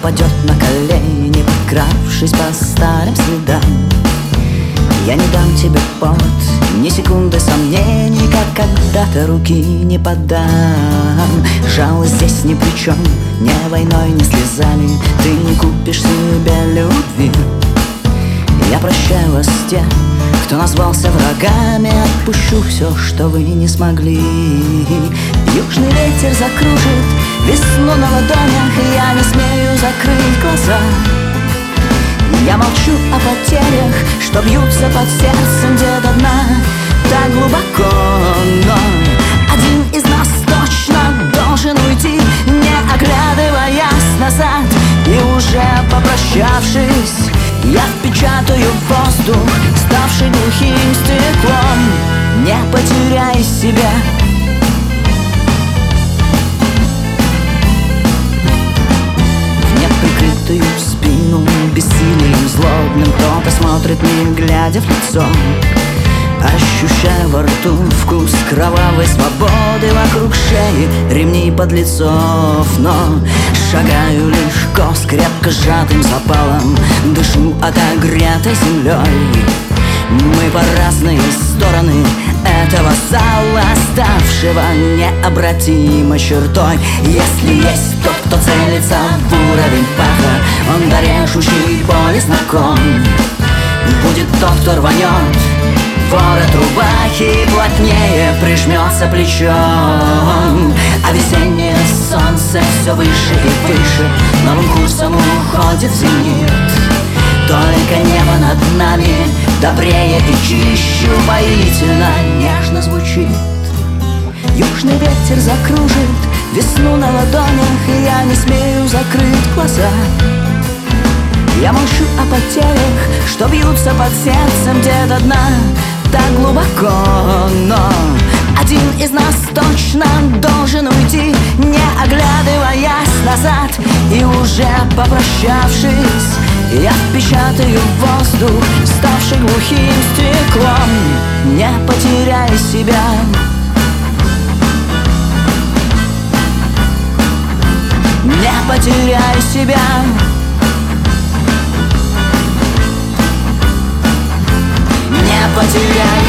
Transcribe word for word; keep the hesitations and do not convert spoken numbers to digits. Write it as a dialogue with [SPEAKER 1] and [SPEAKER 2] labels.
[SPEAKER 1] упадет на колени, подкравшись по старым следам. Я не дам тебе повод, ни секунды сомнений, как когда-то руки не подам. Жалость здесь ни при чем, ни войной, ни слезами. Ты не купишь себе любви. Я прощаю вас тех, кто назвался врагами. Отпущу все, что вы не смогли. Южный ветер закружит весну на ладонях, и я не смею закрыть глаза. Я молчу о потерях, что бьются под сердцем где-то дна. Так глубоко, но один из нас точно должен уйти, не оглядываясь назад. И уже попрощавшись, я впечатаю в воздух, ставший глухим стеклом. Не потеряй себя. В неприкрытую спину бессилием злобным кто-то смотрит, не глядя в лицо. Ощущая во рту вкус кровавой свободы, вокруг шеи ремни подлецов. Но шагаю легко с крепко сжатым запалом, дышу отогретой землей. Мы по разные стороны этого зала, ставшего необратимой чертой. Если есть тот, кто целится в уровень паха, он до режущей боли знаком. Будет тот, кто рванет ворот рубахи, плотнее прижмется плечом. А весеннее солнце все выше и выше новым курсом уходит в зенит. Только небо над нами добрее и чище, упоительно нежно звучит. Южный ветер закружит весну на ладонях, и я не смею закрыть глаза. Я молчу о потерях, что бьются под сердцем где-то дна. Так глубоко, но один из нас точно должен уйти, не оглядываясь назад. И уже попрощавшись, я впечатаю в воздух, ставший глухим стеклом. Не потеряй себя. Не потеряй себя. Не потеряй